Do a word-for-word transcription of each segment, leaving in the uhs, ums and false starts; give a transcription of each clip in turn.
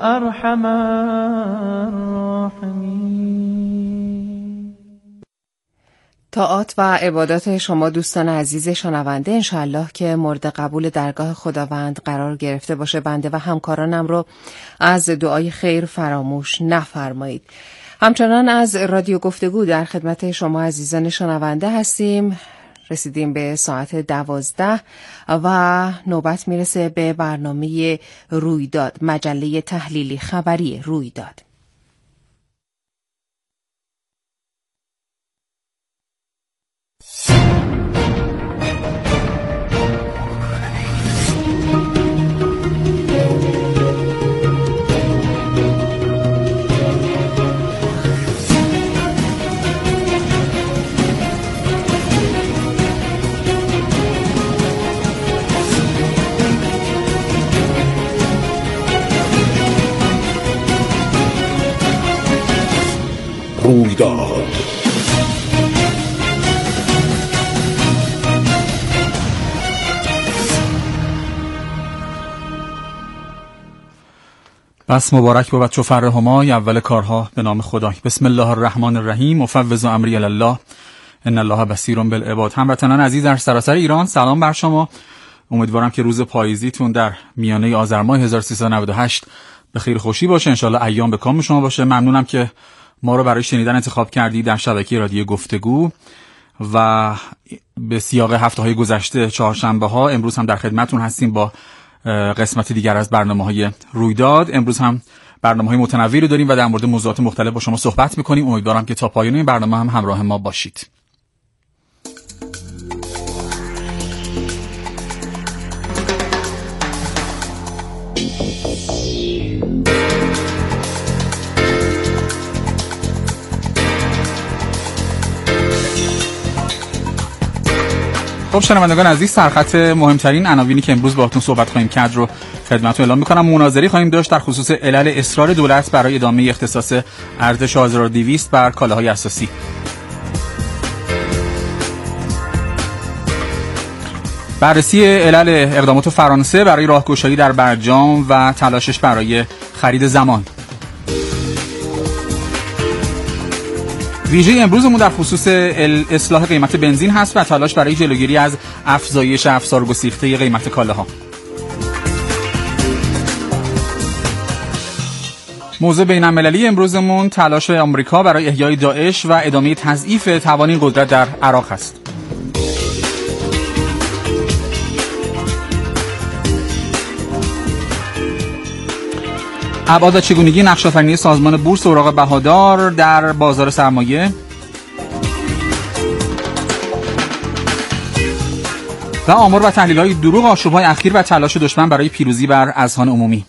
أرحم الراحمين. طاعات و عبادات شما دوستان عزیز شنونده انشاءالله که مورد قبول درگاه خداوند قرار گرفته باشه. بنده و همکارانم رو از دعای خیر فراموش نفرمایید. همچنان از رادیو گفتگو در خدمت شما عزیزان شنونده هستیم. رسیدیم به ساعت دوازده و نوبت میرسه به برنامه رویداد، مجله تحلیلی خبری رویداد. رویداد. بس مبارک بود چو فر همای اول کارها به نام خدا. بسم الله الرحمن الرحیم. مفوض امری الله ان الله بصیر بالعباد. هموطنان عزیز در سراسر ایران سلام بر شما. امیدوارم که روز پاییزیتون در میانه آذر ماه هزار و سیصد و نود و هشت به خیر خوشی باشه. ان شاءالله ایام به کام شما باشه. ممنونم که ما رو برای شنیدن انتخاب کردی در شبکه رادیو گفتگو و به سیاق هفته‌های گذشته چهارشنبه ها. امروز هم در خدمتتون هستیم با قسمت دیگر از برنامه‌های رویداد. امروز هم برنامه‌های متنوعی رو داریم و در مورد موضوعات مختلف با شما صحبت می‌کنیم. امیدوارم که تا پایان این برنامه هم همراه ما باشید. خب شنوندگان عزیز، سرخط مهمترین عناوینی که امروز باهاتون صحبت خواهیم کرد رو خدمتتون اعلام می‌کنم. مناظری خواهیم داشت در خصوص علل اصرار دولت برای ادامه اختصاص ارزش هزار و دویست بر کالاهای اساسی. بررسی علل اقدامات فرانسه برای راهگشایی در برجام و تلاشش برای خرید زمان. ویژه امروزمون در خصوص اصلاح قیمت بنزین هست و تلاش برای جلوگیری از افزایش افزار گسیخته قیمت کالاها. موضوع بین المللی امروزمون تلاش آمریکا برای احیای داعش و ادامه تضعیف توان این قدرت در عراق است. ابعاد و چگونگی نقش آفرینی سازمان بورس اوراق بهادار در بازار سرمایه و آمار و تحلیل‌های دروغ آشوب‌های اخیر و تلاش دشمن برای پیروزی بر اذهان عمومی.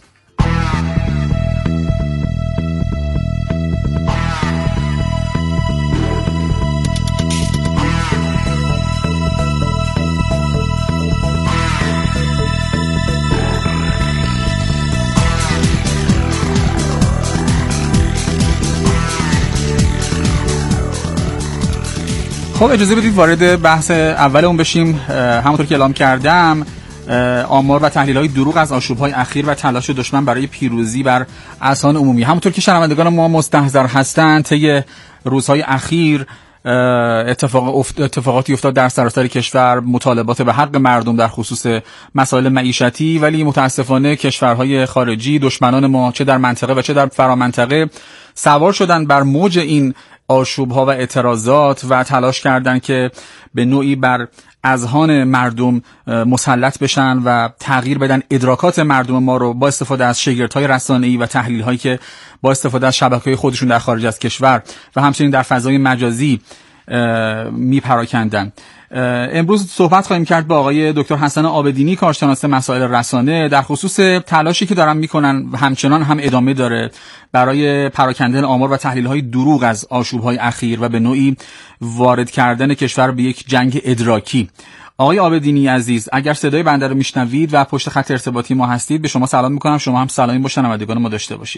خب اجازه بدید وارد بحث اولمون بشیم. همونطور که اعلام کردم آمار و تحلیل‌های دروغ از آشوب‌های اخیر و تلاش دشمن برای پیروزی بر اذهان عمومی. همونطور که شنوندگان ما مستحضر هستند طی روزهای اخیر اتفاق اتفاقاتی افتاد در سراسر کشور، مطالبات به حق مردم در خصوص مسائل معیشتی، ولی متاسفانه کشورهای خارجی دشمنان ما چه در منطقه و چه در فرامنطقه سوار شدن بر موج این آشوب‌ها و اعتراضات و تلاش کردن که به نوعی بر اذهان مردم مسلط بشن و تغییر بدن ادراکات مردم ما رو با استفاده از شگردهای رسانه‌ای و تحلیل‌هایی که با استفاده از شبکه‌های خودشون در خارج از کشور و همچنین در فضای مجازی میپراکندن. امروز صحبت خواهیم کرد با آقای دکتر حسن عابدینی، کارشناس مسائل رسانه، در خصوص تلاشی که دارن میکنن و همچنان هم ادامه داره برای پراکندن آمار و تحلیل‌های دروغ از آشوب‌های اخیر و به نوعی وارد کردن کشور به یک جنگ ادراکی. آقای عابدینی عزیز، اگر صدای بنده رو میشنوید و پشت خط ارتباطی ما هستید، به شما سلام میکنم. شما هم سلامی با شنوندگان ما داشته باشید.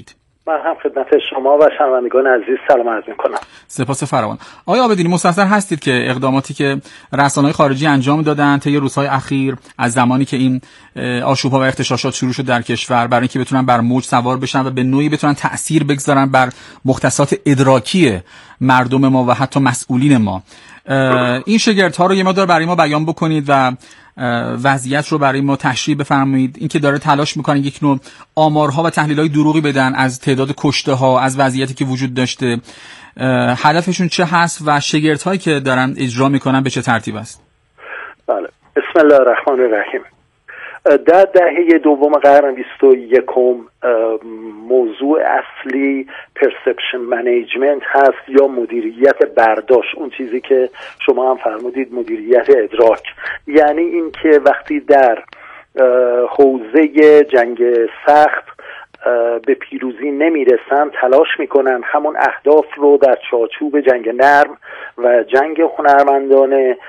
من هم خدمت شما و شنوندگان عزیز سلام عرض می‌کنم. سپاس فراوان. آقای عابدینی، مستحضر هستید که اقداماتی که رسانه‌های خارجی انجام دادن طی روزهای اخیر از زمانی که این آشوب‌ها و اغتشاشات شروع شد در کشور، برای اینکه بتونن بر موج سوار بشن و به نوعی بتونن تأثیر بگذارن بر مختصات ادراکی مردم ما و حتی مسئولین ما، این شگردها رو یه مقدار برای ما بیان بکنید و وضعیت رو برای ما تشریح بفرمایید. اینکه داره تلاش میکنن یک نوع آمارها و تحلیل‌های دروغی بدن از تعداد کشته ها، از وضعیتی که وجود داشته، هدفشون چه هست و شگردهایی که دارن اجرا میکنن به چه ترتیب است؟ بله، بسم الله الرحمن الرحیم. در دهه دوم قرن بیست و یکم موضوع اصلی پرسپشن منیجمنت هست یا مدیریت برداشت، اون چیزی که شما هم فرمودید مدیریت ادراک. یعنی این که وقتی در حوزه جنگ سخت به پیروزی نمیرسن تلاش میکنن همون اهداف رو در چارچوب جنگ نرم و جنگ هنرمندانه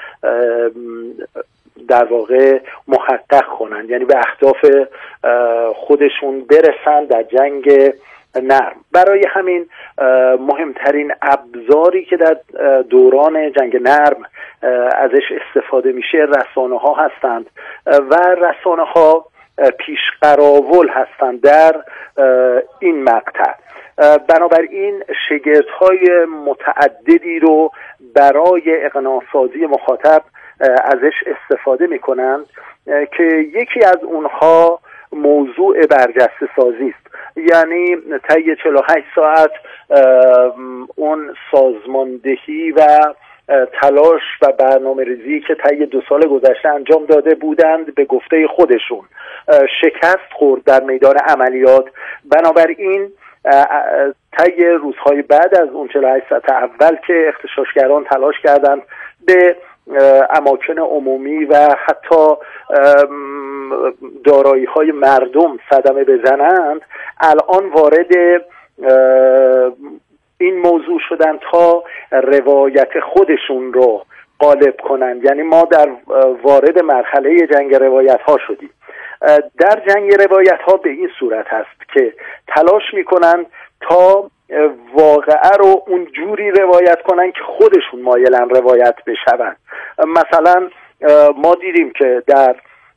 در واقع محقق کنن، یعنی به اهداف خودشون برسن در جنگ نرم. برای همین مهمترین ابزاری که در دوران جنگ نرم ازش استفاده میشه رسانه ها هستند و رسانه ها پیشقراول هستند در این مقطع. بنابراین شگردهای متعددی رو برای اقناع سازی مخاطب ازش استفاده میکنند که یکی از اونها موضوع برجسته سازی است. یعنی طی چهل و هشت ساعت اون سازماندهی و تلاش و برنامه ریزی که طی دو سال گذشته انجام داده بودند به گفته خودشون شکست خورد در میدان عملیات. بنابراین طی روزهای بعد از اون چهل و هشت ساعت اول که اغتشاشگران تلاش کردند به اماکن عمومی و حتی دارایی های مردم صدمه بزنند، الان وارد این موضوع شدن تا روایت خودشون رو غالب کنند. یعنی ما در وارد مرحله جنگ روایت ها شدیم. در جنگ روایت ها به این صورت هست که تلاش میکنن تا واقعه رو اون جوری روایت کنن که خودشون مایلن روایت بشون. مثلا ما دیدیم که در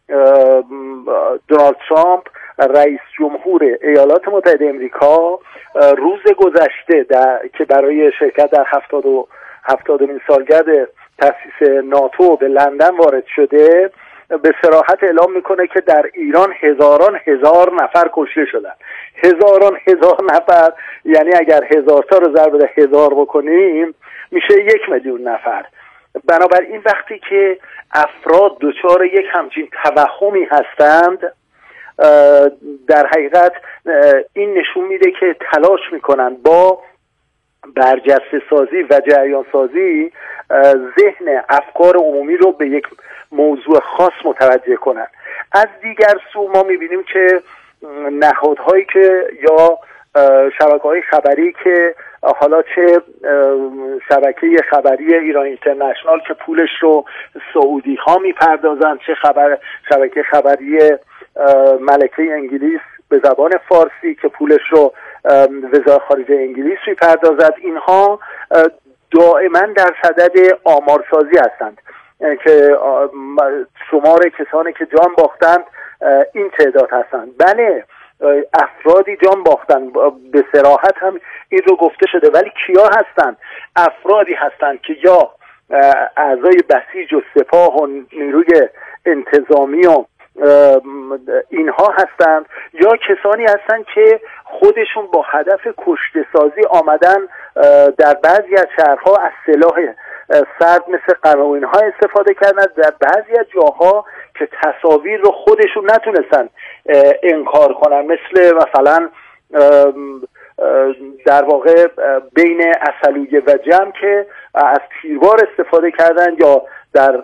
دونالد ترامپ رئیس جمهور ایالات متحده امریکا روز گذشته در که برای شرکت در هفتاد و هفتادمین سالگرد تأسیس ناتو به لندن وارد شده به صراحت اعلام میکنه که در ایران هزاران هزار نفر کشته شدن. هزاران هزار نفر، یعنی اگر هزار تا رو ضرب در هزار بکنیم میشه یک میلیون نفر. بنابراین وقتی که افراد دچار یک همچین توهمی هستند، در حقیقت این نشون میده که تلاش میکنن با برجسته سازی و جریان سازی ذهن افکار عمومی رو به یک موضوع خاص متوجه کنن. از دیگر سو ما میبینیم که نهادهایی که یا شبکه‌های خبری که حالا چه شبکه خبری ایران اینترنشنال که پولش رو سعودی ها میپردازن، چه خبر شبکه خبری ملکه انگلیس به زبان فارسی که پولش رو وزارت خارجه انگلیس میپردازد، اینها دائما در صدد آمارسازی هستند که شمار کسانی که جان باختند این تعداد هستند. بله، افرادی جان باختن، به صراحت هم این رو گفته شده، ولی کیا هستند؟ افرادی هستند که یا اعضای بسیج و سپاه و نیروی انتظامی و اینها هستند، یا کسانی هستند که خودشون با هدف کشته سازی آمدن در بعضی از شهرها از سلاح سرد مثل قراقین ها استفاده کردن، در بعضی از جاها که تصاویر رو خودشون نتونستن انکار کنن، مثل مثلا در واقع بین عسلویه و جم که از تیربار استفاده کردن، یا در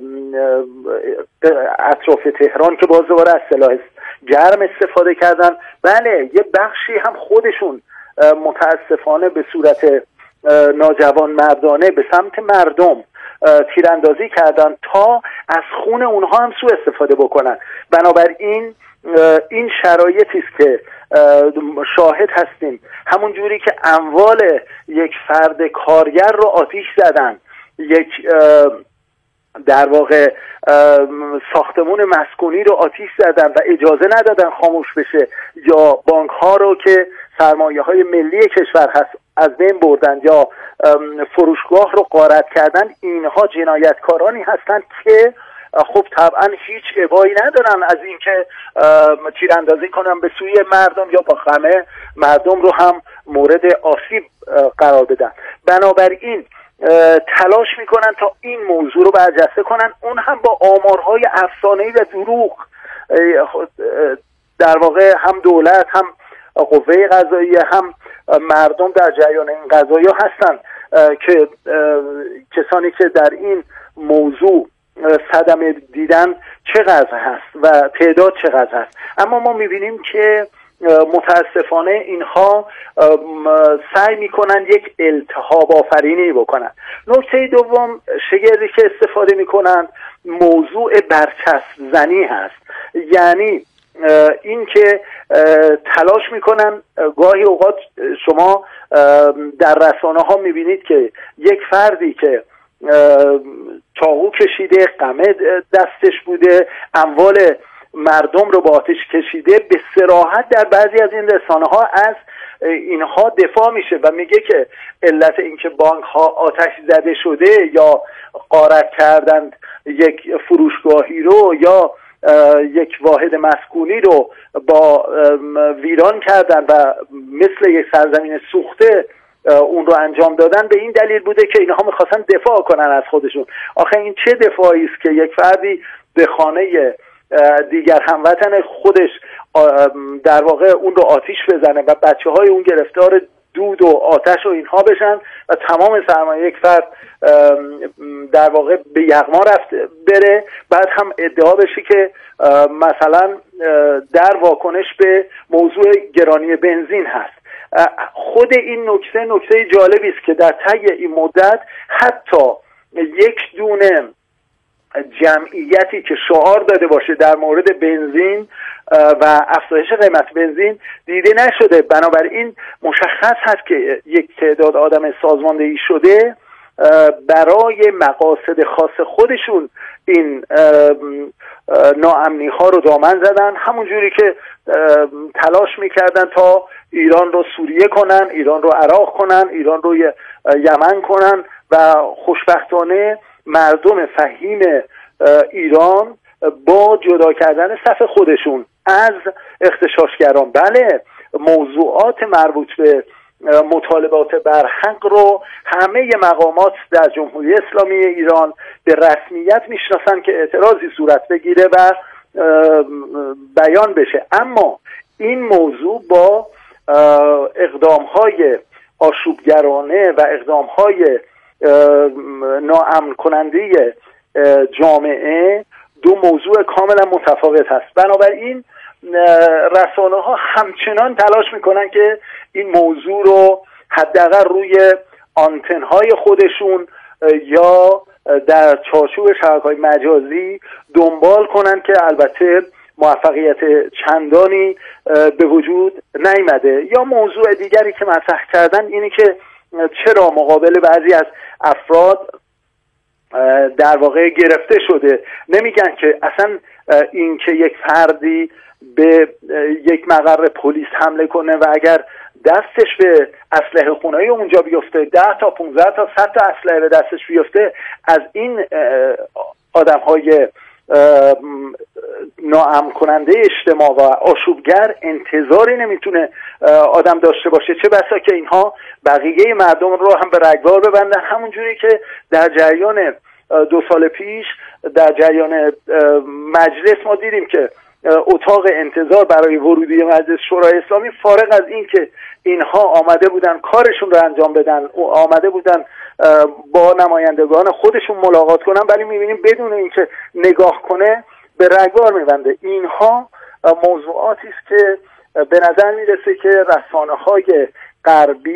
اطراف تهران که باز دوباره از سلاح گرم استفاده کردن. بله، یه بخشی هم خودشون متاسفانه به صورت ناجوان مردانه به سمت مردم تیراندازی کردن تا از خون اونها هم سوء استفاده بکنن. بنابراین این شرایطی است که شاهد هستیم، همون جوری که اموال یک فرد کارگر رو آتیش زدن، یک در واقع ساختمون مسکونی رو آتیش زدن و اجازه ندادن خاموش بشه، یا بانک ها رو که سرمایه های ملی کشور هست از بین بردن، یا فروشگاه رو غارت کردن، اینها جنایتکارانی هستند که خب طبعا هیچ ابایی ندارن از اینکه تیراندازی کنن به سوی مردم یا با غمه مردم رو هم مورد آسیب قرار بدن. بنابراین تلاش میکنن تا این موضوع رو برجسته کنن، اون هم با آمارهای افسانه‌ای و دروغ. در واقع هم دولت، هم قوه قضاییه، هم مردم در جریان این قضایا هستن که کسانی که در این موضوع صدمه دیدن چقدر هست و تعداد چقدر هست. اما ما میبینیم که متاسفانه اینها سعی میکنن یک التهاب آفرینی بکنن. نکته دوم شگردی که استفاده میکنن موضوع برچسب زنی هست، یعنی این که تلاش میکنن، گاهی اوقات شما در رسانه ها میبینید که یک فردی که چاقو کشیده، قمه دستش بوده، اموال مردم رو با آتش کشیده، به صراحت در بعضی از این رسانه ها از اینها دفاع میشه و میگه که علت اینکه بانک ها آتش زده شده یا غارت کردند یک فروشگاهی رو یا یک واحد مسکونی رو با ویران کردن و مثل یک سرزمین سوخته اون رو انجام دادن، به این دلیل بوده که اینها میخواستن دفاع کنن از خودشون. آخه این چه دفاعی است که یک فردی به خانه دیگر هموطن خودش در واقع اون رو آتیش بزنه و بچه های اون گرفتار دود و آتش و اینها بشن و تمام سرمایه یک فرد در واقع به یغما رفته بره، بعد هم ادعا بشه که مثلا در واکنش به موضوع گرانی بنزین هست. خود این نکته نکته جالبی است که در طی این مدت حتی یک دونه جمعیتی که شعار داده باشه در مورد بنزین و افزایش قیمت بنزین دیده نشده. بنابراین مشخص هست که یک تعداد آدم سازماندهی شده برای مقاصد خاص خودشون این ناامنی ها رو دامن زدن، همون جوری که تلاش میکردن تا ایران رو سوریه کنن، ایران رو عراق کنن، ایران رو یمن کنن و خوشبختانه مردم فهیم ایران با جدا کردن صف خودشون از اغتشاشگران، بله، موضوعات مربوط به مطالبات برحق رو همه مقامات در جمهوری اسلامی ایران به رسمیت میشناسن که اعتراضی صورت بگیره و بیان بشه. اما این موضوع با اقدامهای آشوبگرانه و اقدامهای ناامن کننده جامعه دو موضوع کاملا متفاوت هست. بنابراین رسانه ها همچنان تلاش میکنن که این موضوع رو حداقل روی آنتن های خودشون یا در چارچوب شبکه‌های مجازی دنبال کنن که البته موفقیت چندانی به وجود نیامده. یا موضوع دیگری که مطرح کردن اینی که چرا مقابل بعضی از افراد در واقع گرفته شده. نمیگن که اصلا این که یک فردی به یک مقر پلیس حمله کنه و اگر دستش به اسلحه خونه‌ای اونجا بیفته، ده تا پانزده تا صد تا اسلحه به دستش بیفته، از این آدم‌های ناامن کننده اجتماع و آشوبگر انتظاری نمیتونه آدم داشته باشه، چه بسا که اینها بقیه مردم رو هم به رگبار ببندن، همونجوری که در جریان دو سال پیش در جریان مجلس ما دیدیم که اتاق انتظار برای ورودی مجلس شورای اسلامی فارغ از این که اینها آمده بودن کارشون رو انجام بدن، آمده بودن با نمایندگان خودشون ملاقات کنن، ولی میبینیم بدون اینکه نگاه کنه به رگبار میبنده. اینها موضوعاتی است که به نظر میرسه که رسانه‌های غربی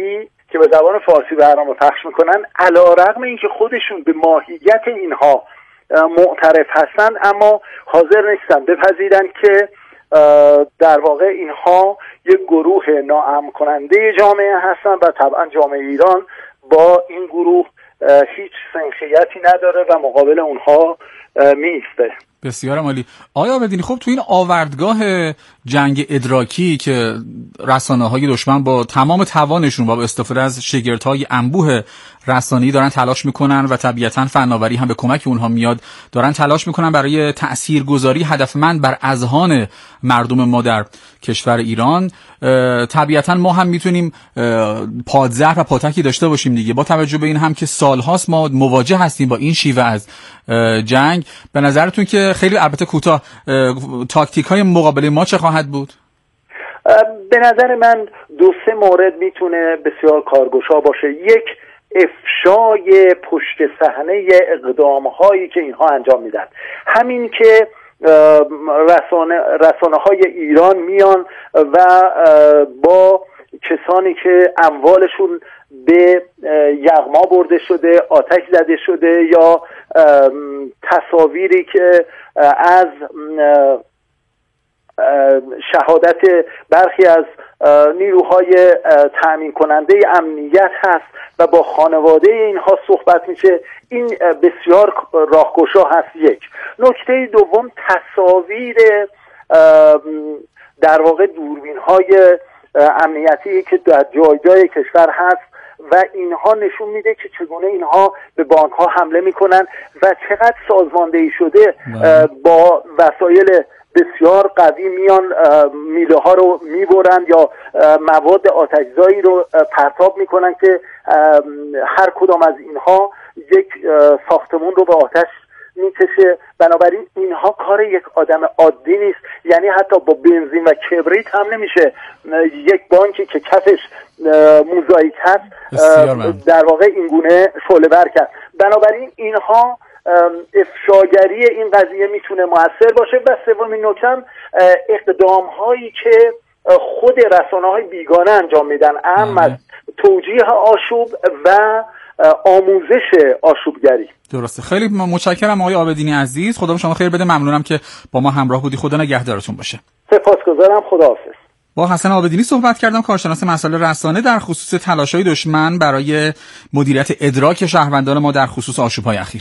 که به زبان فارسی برنامه پخش میکنن، علیرغم اینکه خودشون به ماهیت اینها معترف هستن، اما حاضر نیستن بپذیرن که در واقع اینها یک گروه ناامن کننده جامعه هستن و طبعا جامعه ایران با این گروه هیچ سنخیتی نداره و مقابل اونها میسته. بسیار عالی. آیا عابدینی، خب تو این آوردگاه جنگ ادراکی که رسانه‌های دشمن با تمام توانشون و با استفاده از شگردهای انبوه رسانه‌ای دارن تلاش میکنن و طبیعتاً فناوری هم به کمک اونها میاد، دارن تلاش میکنن برای تأثیرگذاری هدفمند بر اذهان مردم ما در کشور ایران، طبیعتاً ما هم میتونیم پادزهر و پاتکی داشته باشیم دیگه. با توجه به این هم که سالهاست ما مواجه هستیم با این شیوه از جنگ، به نظرتون که خیلی البته کوتاه تاکتیک های مقابله ما چه خواهد بود؟ به نظر من دو سه مورد میتونه بسیار کارگشا باشه. یک، افشای پشت صحنه اقدام هایی که اینها انجام میدن. همین که رسانه رسانه های ایران میان و با کسانی که اموالشون به یغما برده شده، آتش زده شده، یا تصاویری که از شهادت برخی از نیروهای تأمین کننده امنیت هست و با خانواده اینها صحبت میشه، این بسیار راهگشا هست. یک نکته دوم، تصاویر در واقع دوربین های امنیتی که در جای جای کشور هست و اینها نشون میده که چگونه اینها به بانک ها حمله میکنن و چقدر سازماندهی شده با وسایل بسیار قوی میان میله ها رو میبرن یا مواد آتشزایی رو پرتاب میکنن که هر کدام از اینها یک ساختمون رو به آتش میکشه. بنابراین اینها کار یک آدم عادی نیست، یعنی حتی با بنزین و کبریت هم نمیشه یک بانکی که کفش موزاییک هست در واقع این گونه شعله ور کرد. بنابراین اینها افشاگری این قضیه میتونه موثر باشه. و سومین نکته، اقدام هایی که خود رسانه های بیگانه انجام میدن، اما از توجیه آشوب و آموزش آشوبگری. درسته. خیلی متشکرم آقای عابدینی عزیز، خدا شما خیر بده. ممنونم که با ما همراه بودی. خدا نگهدارتون باشه. سپاسگزارم. خداحافظ. با حسن عابدینی صحبت کردم، کارشناس مسائل رسانه، در خصوص تلاش‌های دشمن برای مدیریت ادراک شهروندان ما در خصوص آشوب‌های اخیر.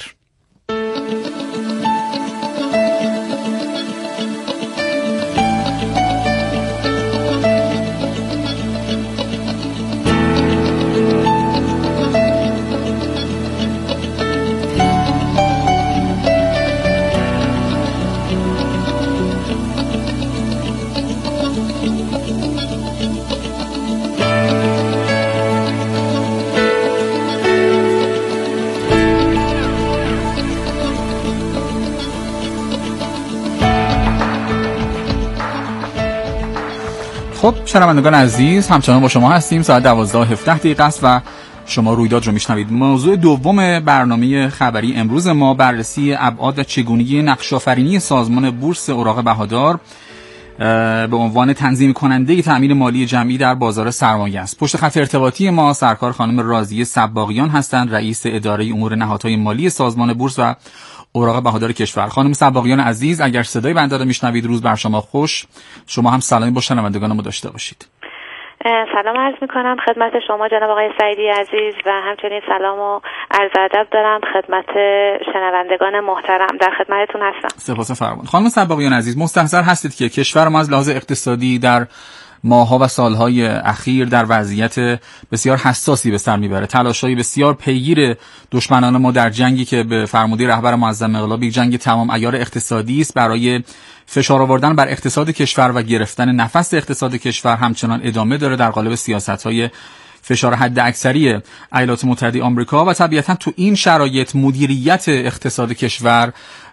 خب شنوندگان عزیز، همچنان با شما هستیم. ساعت دوازده و هفده دقیقه است و شما رویداد رو میشنوید. موضوع دوم برنامه خبری امروز ما بررسی ابعاد و چگونگی نقش‌آفرینی سازمان بورس اوراق بهادار به عنوان تنظیم کننده تأمین مالی جمعی در بازار سرمایه است. پشت خط ارتباطی ما سرکار خانم راضیه صباغیان هستند، رئیس اداره امور نهادهای مالی سازمان بورس و اوراق بهادار کشور. خانم صباغیان عزیز، اگر صدای بنده را میشنوید، روز بر شما خوش. شما هم سلامی با شنوندگان ما داشته باشید. سلام عرض میکنم خدمت شما جناب آقای سعیدی عزیز و همچنین سلام و عرض ادب دارم خدمت شنوندگان محترم. در خدمتتون هستم. سپاس فرمایید. خانم صباغیان عزیز، مستحضر هستید که کشور ما از لحاظ اقتصادی در ماه‌ها و سال‌های اخیر در وضعیت بسیار حساسی به سر میبره. تلاش‌های بسیار پیگیر دشمنان ما در جنگی که به فرموده رهبر معظم انقلاب یک جنگ تمام عیار اقتصادی است برای فشار آوردن بر اقتصاد کشور و گرفتن نفس اقتصاد کشور همچنان ادامه داره در قالب سیاست‌های فشار حد اکثری ایالات متحده آمریکا و طبیعتاً تو این شرایط مدیریت اقتصاد کشور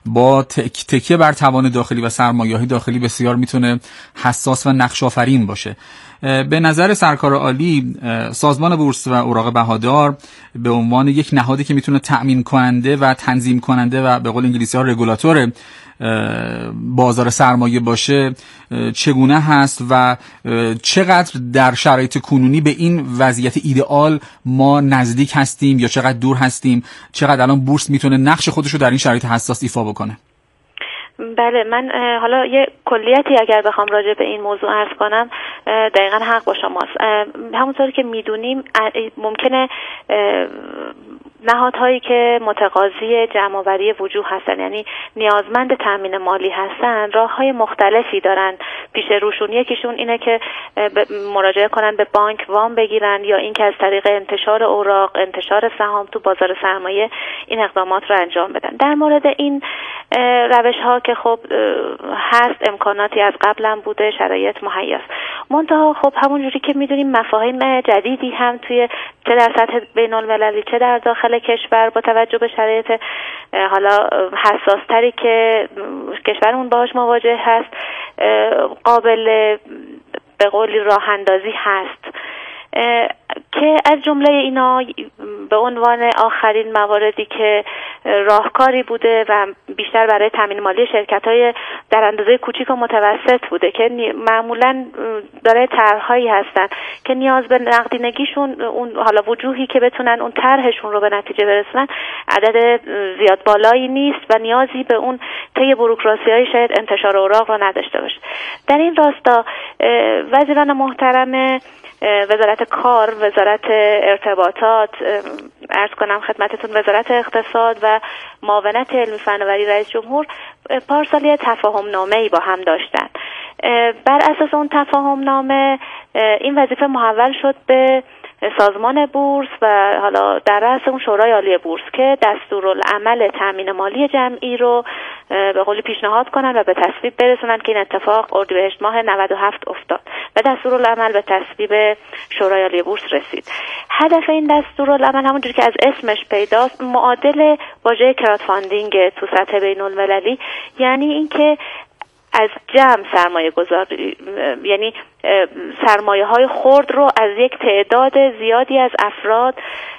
با تک تکیه بر توان داخلی و سرمایه‌های داخلی بسیار میتونه حساس و نقش آفرین باشه. به نظر سرکار عالی سازمان بورس و اوراق بهادار به عنوان یک نهادی که میتونه تأمین کننده و تنظیم کننده و به قول انگلیسی‌ها رگولاتور بازار سرمایه باشه چگونه هست و چقدر در شرایط کنونی به این وضعیت ایدئال ما نزدیک هستیم یا چقدر دور هستیم؟ چقدر الان بورس میتونه نقش خودش رو در این شرایط حساس ایفا بکنه؟ بله، من حالا یه کلیتی اگر بخوام راجع به این موضوع عرض کنم، دقیقاً حق با شماست. همونطور که میدونیم ممکنه نهادهایی که متقاضی جمع‌آوری وجوه هستن، یعنی نیازمند تامین مالی هستن، راه‌های مختلفی دارن پیش روشون. یکیشون اینه که مراجعه کنن به بانک وام بگیرن، یا اینکه از طریق انتشار اوراق، انتشار سهام تو بازار سرمایه این اقدامات رو انجام بدن. در مورد این روش‌ها که خب هست، امکاناتی از قبلا بوده، شرایط مهیاست. منتها خب همونجوری که میدونیم مفاهیم جدیدی هم توی چه در سطح بین‌المللی چه در داخل کشور با توجه به شرایط حالا حساستری که کشورمون باهاش مواجه هست قابل به قولی راه اندازی هست، که از جمله اینا به عنوان آخرین مواردی که راهکاری بوده و بیشتر برای تامین مالی شرکت‌های در اندازه کوچیک و متوسط بوده که معمولاً دارای طرح‌هایی هستن که نیاز به نقدینگیشون، اون حالا وجوهی که بتونن اون طرحشون رو به نتیجه برسونن، عدد زیاد بالایی نیست و نیازی به اون طی بوروکراسی‌های شاید انتشار اوراق رو نداشته باشه. در این راستا وزیران محترم وزارت کار، وزارت ارتباطات، عرض کنم خدمتتون وزارت اقتصاد و معاونت علمی فناوری رئیس جمهور پارسال تفاهم نامه‌ای با هم داشتن. بر اساس اون تفاهم نامه این وظیفه محول شد به سازمان بورس و حالا در رأس اون شورای عالی بورس که دستورالعمل تامین مالی جمعی رو به قولی پیشنهاد کنن و به تصویب برسونن که این اتفاق اردیبهشت ماه نود و هفت افتاد و دستورالعمل به تصویب شورای عالی بورس رسید. هدف این دستورالعمل همونجوری که از اسمش پیداست معادل واژه کراودفاندینگ تو سطح بین‌المللی، یعنی اینکه از جمع سرمایه گذاری، یعنی سرمایه های خرد رو از یک تعداد زیادی از افراد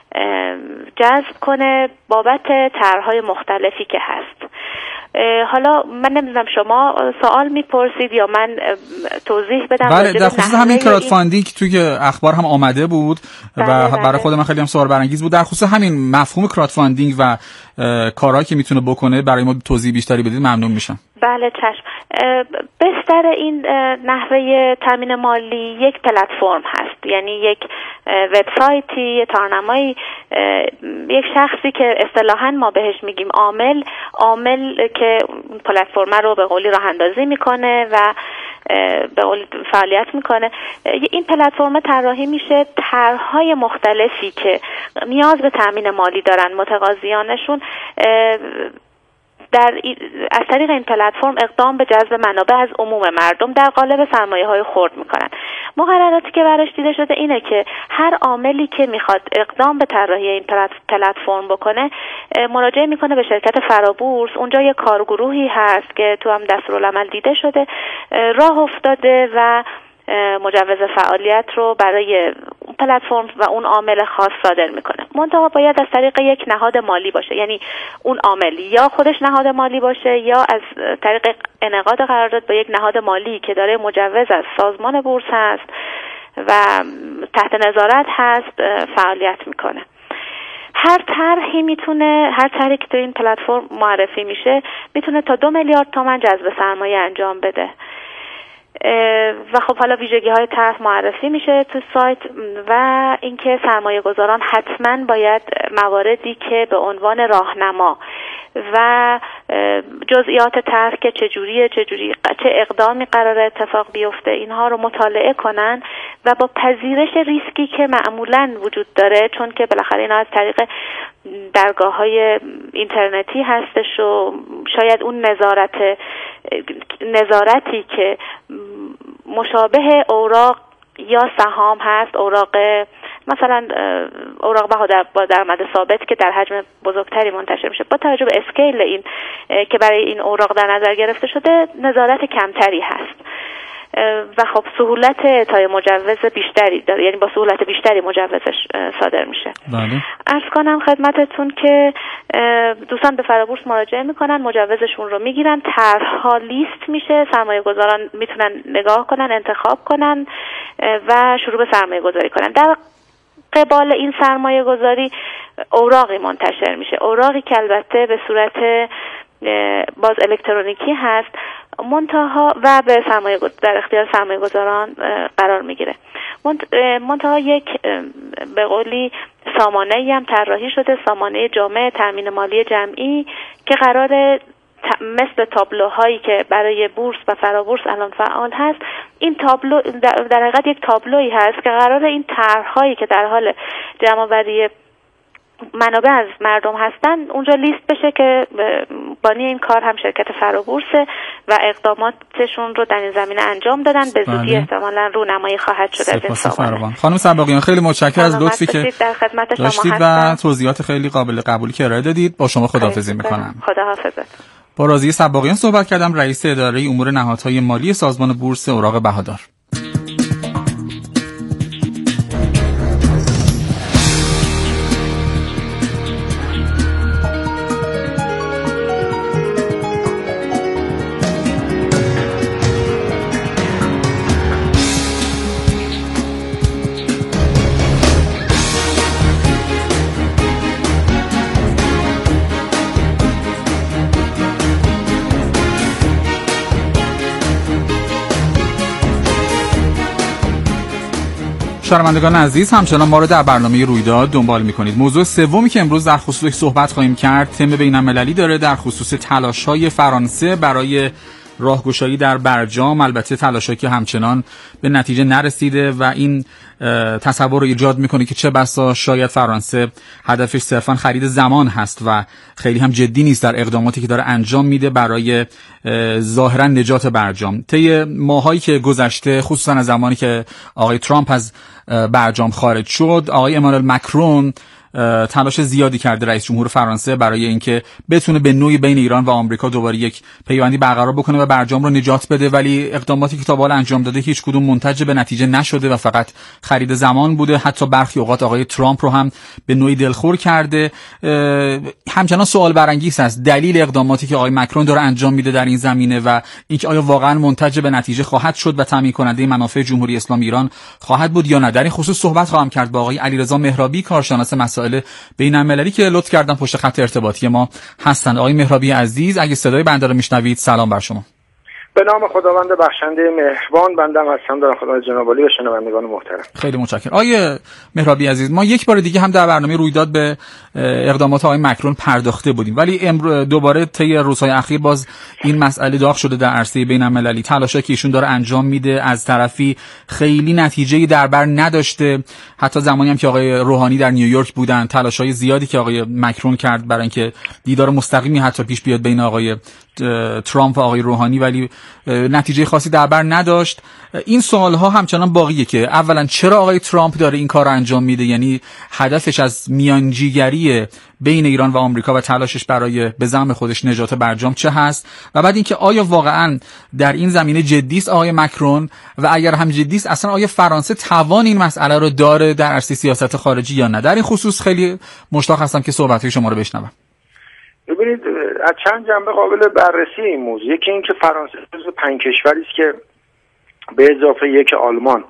جذب کنه بابت طرح‌های مختلفی که هست. حالا من نمیدونم شما سوال میپرسید یا من توضیح بدم؟ بله، در خصوص همین کراودفاندینگ توی اخبار هم آمده بود بله و بله. برای خود من خیلی هم سوال برانگیز بود. در خصوص همین مفهوم کراودفاندینگ و کارهایی که میتونه بکنه برای ما توضیح بیشتری بدید ممنون میشم. بله چشم. بستر این نحوه تامین مالی یک پلتفرم هست، یعنی یک وبسایتی، تارنمایی، یک شخصی که اصطلاحاً ما بهش میگیم عامل، عامل که پلتفرم رو به قولی راه اندازی میکنه و به قول فعالیت میکنه. این پلتفرم طراحی میشه طرح‌های مختلفی که نیاز به تامین مالی دارن متقاضیانشون در از طریق این پلتفرم اقدام به جذب منابع از عموم مردم در قالب سرمایه‌های خرد میکنن. مقرراتی که براش دیده شده اینه که هر عاملی که میخواد اقدام به طراحی این پلتفرم بکنه مراجعه میکنه به شرکت فرابورس. اونجا یه کارگروهی هست که تو هم دستورالعمل دیده شده، راه افتاده و مجوز فعالیت رو برای اون پلتفرم و اون عامل خاص صادر میکنه. منتها باید از طریق یک نهاد مالی باشه، یعنی اون عامل یا خودش نهاد مالی باشه یا از طریق انعقاد قرارداد با یک نهاد مالی که داره مجوز از سازمان بورس هست و تحت نظارت هست فعالیت میکنه. هر طرحی میتونه، هر طرحی که تو این پلتفرم معرفی میشه میتونه تا دو میلیارد تومان جذب سرمایه انجام بده و خب حالا ویژگی های طرح معرفی میشه تو سایت و اینکه سرمایه گذاران حتما باید مواردی که به عنوان راهنما و جزئیات طرح که چجوریه، چجوری چه اقدامی قراره اتفاق بیفته اینها رو مطالعه کنن و با پذیرش ریسکی که معمولاً وجود داره، چون که بالاخره اینا از طریق درگاه‌های اینترنتی هستش و شاید اون نظارت نظارتی که مشابه اوراق یا سهام هست، اوراق مثلا اوراق بهادار با درآمد ثابت که در حجم بزرگتری منتشر میشه، با توجه به اسکیل این که برای این اوراق در نظر گرفته شده نظارت کمتری هست و خب سهولت اعطای مجوز بیشتری داره، یعنی با سهولت بیشتری مجوزش صادر میشه. بله. عرض کنم خدمتتون که دوستان به فرابورس مراجعه میکنن، مجوزشون رو میگیرن، طرحها لیست میشه، سرمایه گذاران میتونن نگاه کنن، انتخاب کنن و شروع به سرمایه گذاری کنن. در قبال این سرمایه گذاری اوراقی منتشر میشه، اوراقی که البته به صورت باز الکترونیکی هست منتها و به سرمایه در اختیار سرمایه گذاران قرار میگیره. منتها یک به قولی سامانه‌ای هم طراحی شده، سامانه جامع تامین مالی جمعی که قراره مثل تابلوهایی که برای بورس و فرابورس الان فعال هست، این تابلو در حقیقت یک تابلویی هست که قراره این طرح‌هایی که در حال جمع‌آوری منابع از مردم هستن اونجا لیست بشه که بانی این کار هم شرکت فرابورسه و اقداماتشون رو در این زمینه انجام دادن. به زودی احتمالاً رونمایی خواهد شد از این سامانه. خانم سباقیان خیلی متشکرم از لطفی که در خدمت شما داشتید و توضیحات خیلی قابل قبولی که ارائه دادید. با شما خداحافظی میکنم. خداحافظت. با راضیه سباقیان صحبت کردم، رئیس اداره امور نهادهای مالی سازمان بورس اوراق بهادار. شنوندگان عزیز، همچنان ما رو در برنامه رویداد دنبال می‌کنید. موضوع سومی که امروز در خصوصش صحبت خواهیم کرد تم بین‌المللی داره، در خصوص تلاش‌های فرانسه برای راهگشایی در برجام، البته تلاشی که همچنان به نتیجه نرسیده و این تصور رو ایجاد میکنه که چه بسا شاید فرانسه هدفش صرفا خرید زمان هست و خیلی هم جدی نیست در اقداماتی که داره انجام میده برای ظاهرا نجات برجام. طی ماهایی که گذشته، خصوصا از زمانی که آقای ترامپ از برجام خارج شد، آقای امانوئل مکرون تلاش زیادی کرده، رئیس جمهور فرانسه، برای اینکه بتونه به نوعی بین ایران و آمریکا دوباره یک پیوندی برقرار بکنه و برجام رو نجات بده، ولی اقداماتی که تا به حال انجام داده هیچ کدوم منتج به نتیجه نشده و فقط خرید زمان بوده. حتی برخی اوقات آقای ترامپ رو هم به نوعی دلخور کرده. همچنان سوال برانگیز است دلیل اقداماتی که آقای مکرون داره انجام میده در این زمینه و اینکه آیا واقعا منتج به نتیجه خواهد شد و تامین کننده منافع جمهوری اسلامی ایران خواهد بود یا نه. در این خصوص صحبت خواهم کرد با آقای علیرضا مهرابی، کارشناس مسائل بین‌المللی که لطف کردن پشت خط ارتباطی ما هستند. آقای مهرابی عزیز، اگه صدای بنده رو میشنوید، سلام بر شما. به نام خداوند بخشنده مهربان، بندم هستم در خدمت جناب عالی و شنوندگان محترم. خیلی متشکرم. آقای مهرابی عزیز، ما یک بار دیگه هم در برنامه رویداد به اقدامات آقای مکرون پرداخته بودیم، ولی امروز دوباره طی روزهای اخیر باز این مسئله داغ شده در عرصه بین‌المللی. تلاشی که ایشون داره انجام میده از طرفی خیلی نتیجه‌ای در بر نداشته. حتی زمانی هم که آقای روحانی در نیویورک بودن، تلاش‌های زیادی که آقای مکرون کرد برای اینکه دیدار مستقیمی حتی پیش بیاد بین آقای ترامپ و آقای روحانی، ولی نتیجه خاصی در بر نداشت. این سوال‌ها همچنان باقیه که اولا چرا آقای ترامپ داره این کار رو انجام میده، یعنی هدفش از میانجیگری بین ایران و آمریکا و تلاشش برای به زعم خودش نجات برجام چه هست، و بعد اینکه آیا واقعا در این زمینه جدی است آقای مکرون و اگر هم جدی است اصلا آیا فرانسه توان این مسئله رو داره در عرصه سیاست خارجی یا نه. در این خصوص خیلی مشتاق هستم که صحبت‌های شما رو بشنوم. ببینید، از چند جنبه قابل بررسی این موضوع. یکی این که فرانسه جزو پنج کشوری است که به اضافه یک آلمان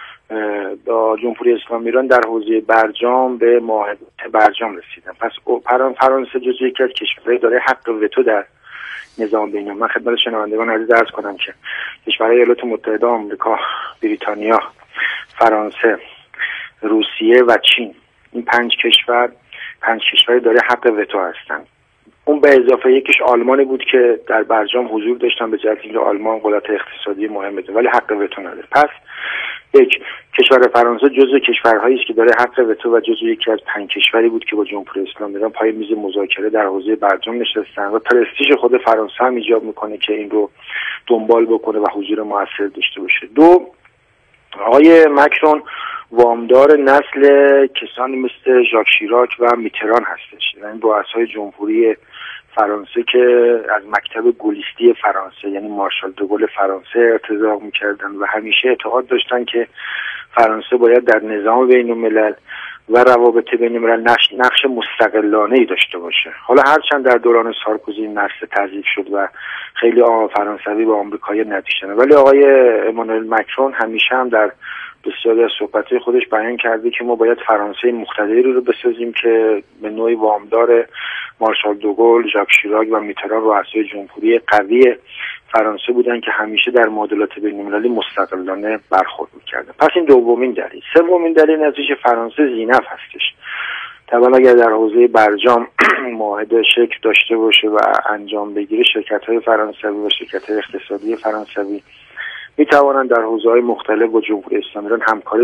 با جمهوری اسلامی ایران در حوزه برجام به معاهده برجام رسیدن. پس فرانسه جزو یکی از کشورهای داره حق وتو در نظام بین‌المللی. من خدمت شنوندگان عزیز عرض کنم که کشورهای ایالات متحده آمریکا، بریتانیا، فرانسه، روسیه و چین، این پنج کشور پنج کشوری داره حق وتو هستند. اون به اضافه یکیش آلمانی بود که در برجام حضور داشتن به جهت اینکه آلمان قدرت اقتصادی مهمه ولی حق وتو نداره. پس یک کشور فرانسه جزو کشورهایی است که داره حق وتو و جزو یکی از پنج کشوری بود که با جمهوری اسلامی ایران پای میز مذاکره در حوزه برجام نشستن و پرستیژ خود فرانسه هم ایجاب میکنه که این رو دنبال بکنه و حضور موثر داشته باشه. دو، آقای مکرون وامدار نسل کسانی مثل ژاک شیراک و میتران هستش، یعنی رؤسای جمهوری فرانسه که از مکتب گولیستی فرانسه یعنی مارشال دوگل فرانسه ارتضاع میکردن و همیشه اعتقاد داشتن که فرانسه باید در نظام بین الملل و روابط بین الملل نقش, نقش مستقلانه‌ای داشته باشه. حالا هرچند در دوران سارکوزی این نسل تضعیف شد و خیلی آقا فرانسوی با آمریکایی ندیشتن، ولی آقای امانوئل مکرون همیشه هم در بسیاری از صحبت‌های خودش بیان کرده که ما باید فرانسه مقتدری رو بسازیم که به نوعی وامدار مارشال دوگل، ژاک شیراک و میتران رؤسای جمهوری قوی فرانسه بودن که همیشه در معادلات بین‌المللی مستقلانه برخورد می‌کردن. پس این دومین دلیل. سومین دلیل نتیجه فرانسه ذینفع هستش. طبعا اگر در حوزه برجام معاهده شکل داشته باشه و انجام بگیره، شرکت‌های فرانسوی و شرکت‌های اقتصادی فرانسوی می‌توانند در حوزه‌های مختلف با جمهوری اسلامی ایران همکاری